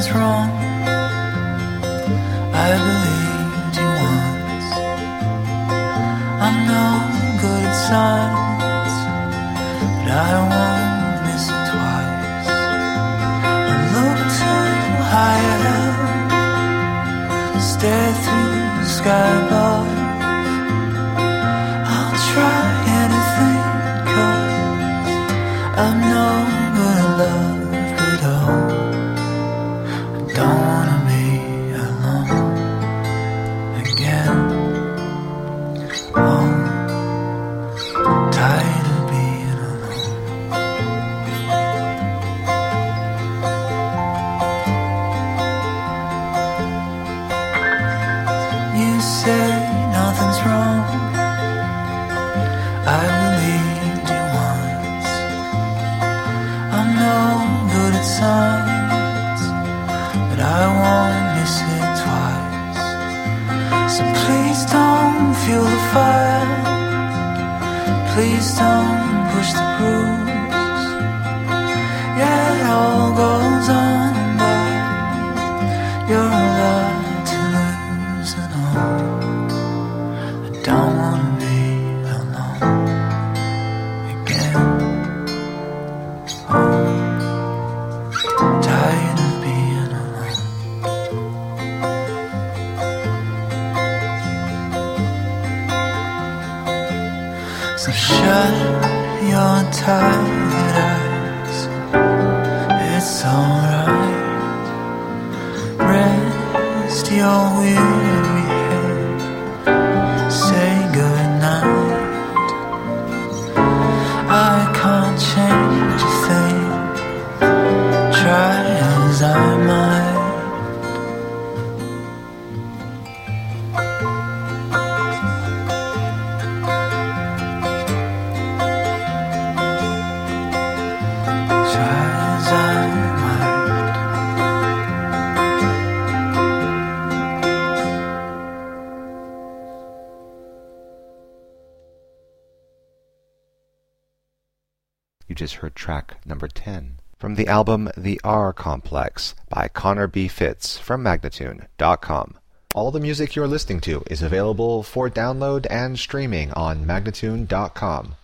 nothing's wrong. I believed you once. I'm no good at signs, but I won't miss it twice. I look too high up, stare through the sky above. I'll try anything, 'cause I'm no good at love. But oh, I don't wanna be alone again. Oh, tired of being alone. You say nothing's wrong. I believed you once. I'm no good at signs, but I won't miss it twice. So please don't fuel the fire. Please don't push the bruise. Yeah, it all goes on, but you're allowed to lose. And oh, I don't wanna be alone again. Oh, tired of being alone. So shut your tired eyes. It's alright. Rest your weary head. Say goodnight. I can't change a thing, try as I might. Try as I might. You just heard track number 10 from the album The R Complex by Connor B. Fitz from Magnatune.com. All the music you're listening to is available for download and streaming on Magnatune.com.